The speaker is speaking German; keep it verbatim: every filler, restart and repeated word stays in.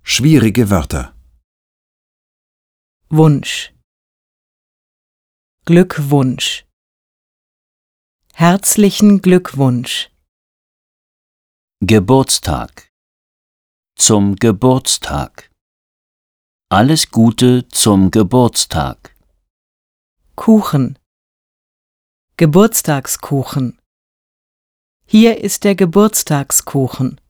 Schwierige Wörter. Wunsch. Glückwunsch. Herzlichen Glückwunsch. Geburtstag. Zum Geburtstag. Alles Gute zum Geburtstag. Kuchen. Geburtstagskuchen. Hier ist der Geburtstagskuchen.